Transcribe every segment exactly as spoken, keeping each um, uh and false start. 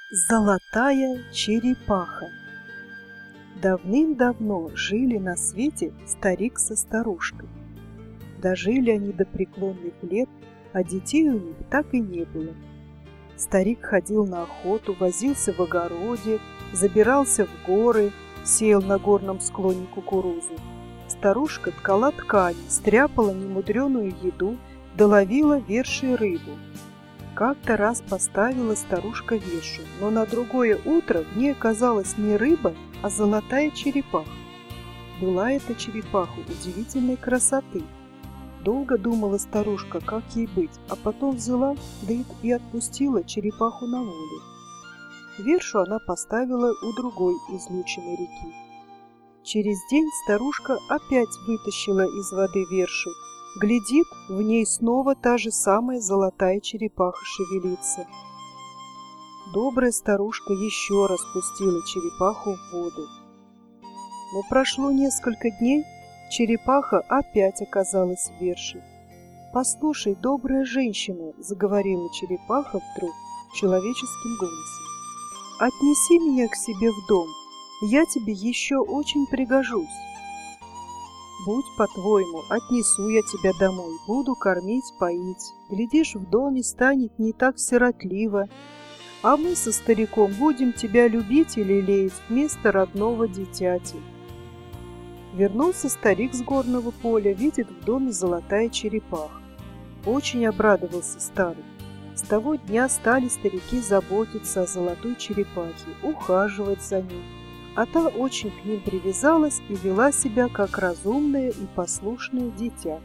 Золотая черепаха. Давным-давно жили на свете старик со старушкой. Дожили они до преклонных лет, а детей у них так и не было. Старик ходил на охоту, возился в огороде, забирался в горы, сеял на горном склоне кукурузу. Старушка ткала ткани, стряпала немудреную еду, доловила верши рыбу. Как-то раз поставила старушка вершу, но на другое утро в ней оказалась не рыба, а золотая черепаха. Была эта черепаха удивительной красоты. Долго думала старушка, как ей быть, а потом взяла, да и отпустила черепаху на волю. Вершу она поставила у другой излученной реки. Через день старушка опять вытащила из воды вершу. Глядит, в ней снова та же самая золотая черепаха шевелится. Добрая старушка еще раз пустила черепаху в воду. Но прошло несколько дней, черепаха опять оказалась в верше. «Послушай, добрая женщина», — заговорила черепаха вдруг человеческим голосом, — «отнеси меня к себе в дом, я тебе еще очень пригожусь». «Будь по-твоему, отнесу я тебя домой, буду кормить, поить. Глядишь, в доме станет не так сиротливо, а мы со стариком будем тебя любить и лелеять вместо родного дитяти». Вернулся старик с горного поля, видит в доме золотая черепаха. Очень обрадовался старый. С того дня стали старики заботиться о золотой черепахе, ухаживать за ней. А та очень к ним привязалась и вела себя как разумное и послушное дитя.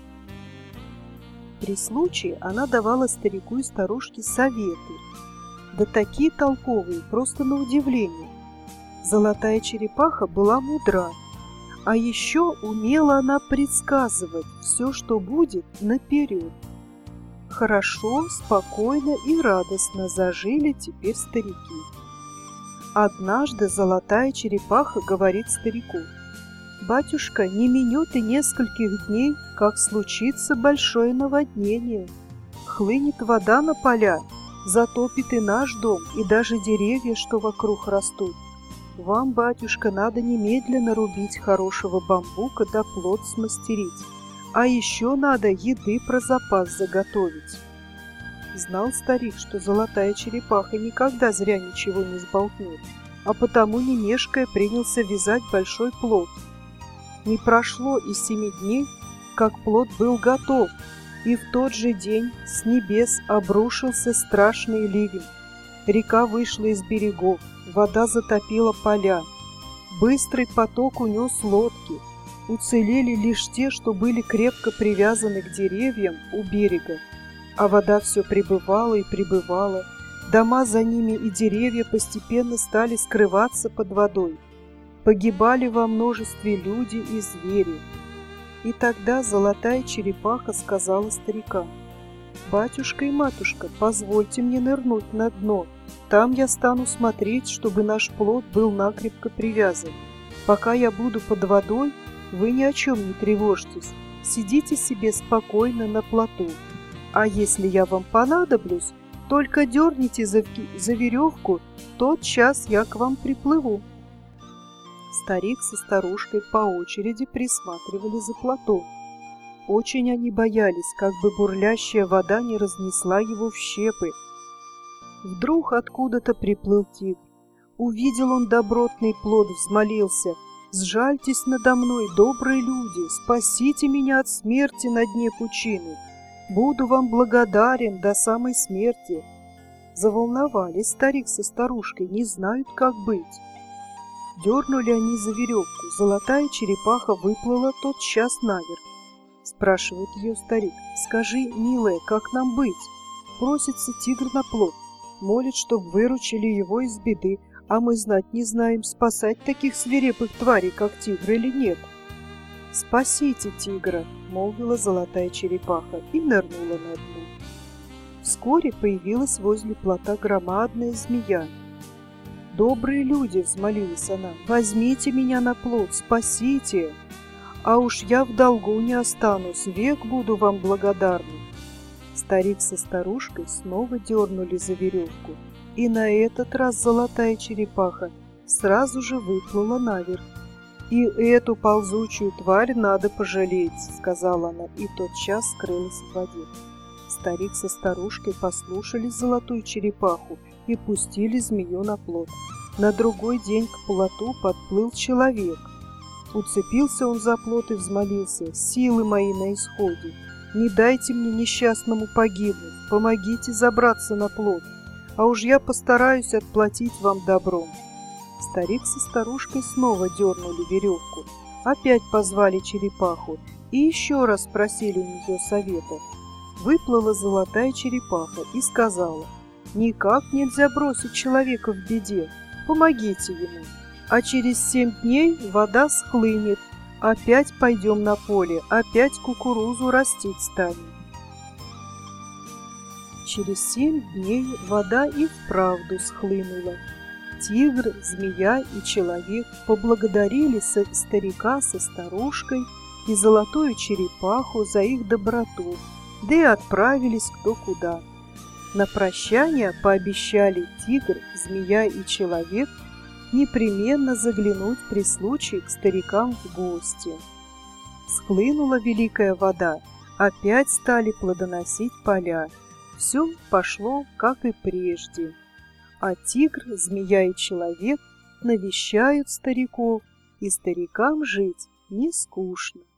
При случае она давала старику и старушке советы, да такие толковые, просто на удивление. Золотая черепаха была мудра, а еще умела она предсказывать все, что будет, наперед. Хорошо, спокойно и радостно зажили теперь старики. Однажды золотая черепаха говорит старику: «Батюшка, не минет и нескольких дней, как случится большое наводнение. Хлынет вода на поля, затопит и наш дом, и даже деревья, что вокруг растут. Вам, батюшка, надо немедленно рубить хорошего бамбука да плот смастерить, а еще надо еды про запас заготовить». Знал старик, что золотая черепаха никогда зря ничего не сболтнет, а потому, не мешкая, принялся вязать большой плот. Не прошло и семи дней, как плот был готов, и в тот же день с небес обрушился страшный ливень. Река вышла из берегов, вода затопила поля. Быстрый поток унес лодки. Уцелели лишь те, что были крепко привязаны к деревьям у берега. А вода все прибывала и прибывала. Дома за ними и деревья постепенно стали скрываться под водой. Погибали во множестве люди и звери. И тогда золотая черепаха сказала старикам: «Батюшка и матушка, позвольте мне нырнуть на дно. Там я стану смотреть, чтобы наш плот был накрепко привязан. Пока я буду под водой, вы ни о чем не тревожьтесь. Сидите себе спокойно на плоту. А если я вам понадоблюсь, только дерните за, за веревку, тот час я к вам приплыву». Старик со старушкой по очереди присматривали за плотом. Очень они боялись, как бы бурлящая вода не разнесла его в щепы. Вдруг откуда-то приплыл тигр. Увидел он добротный плот, взмолился: «Сжальтесь надо мной, добрые люди, спасите меня от смерти на дне пучины. Буду вам благодарен до самой смерти». Заволновались старик со старушкой, не знают, как быть. Дернули они за веревку, золотая черепаха выплыла тотчас наверх. Спрашивает ее старик: «Скажи, милая, как нам быть?» Просится тигр на плот, молит, чтоб выручили его из беды, а мы знать не знаем, спасать таких свирепых тварей, как тигр, или нет. «Спасите тигра», — молвила золотая черепаха и нырнула на дно. Вскоре появилась возле плота громадная змея. «Добрые люди», — взмолилась она, — «возьмите меня на плот, спасите, а уж я в долгу не останусь, век буду вам благодарна». Старик со старушкой снова дернули за веревку. И на этот раз золотая черепаха сразу же выплыла наверх. «И эту ползучую тварь надо пожалеть», — сказала она, и тотчас скрылась в воде. Старик со старушкой послушали золотую черепаху и пустили змею на плот. На другой день к плоту подплыл человек. Уцепился он за плот и взмолился: «Силы мои на исходе, не дайте мне несчастному погибнуть, помогите забраться на плот, а уж я постараюсь отплатить вам добром». Старик со старушкой снова дернули веревку, опять позвали черепаху и еще раз спросили у нее совета. Выплыла золотая черепаха и сказала: «Никак нельзя бросить человека в беде, помогите ему, а через семь дней вода схлынет, опять пойдем на поле, опять кукурузу растить станем». Через семь дней вода и вправду схлынула. Тигр, змея и человек поблагодарили старика со старушкой и золотую черепаху за их доброту, да и отправились кто куда. На прощание пообещали тигр, змея и человек непременно заглянуть при случае к старикам в гости. Схлынула великая вода, опять стали плодоносить поля. Все пошло, как и прежде. А тигр, змея и человек навещают стариков, и старикам жить не скучно.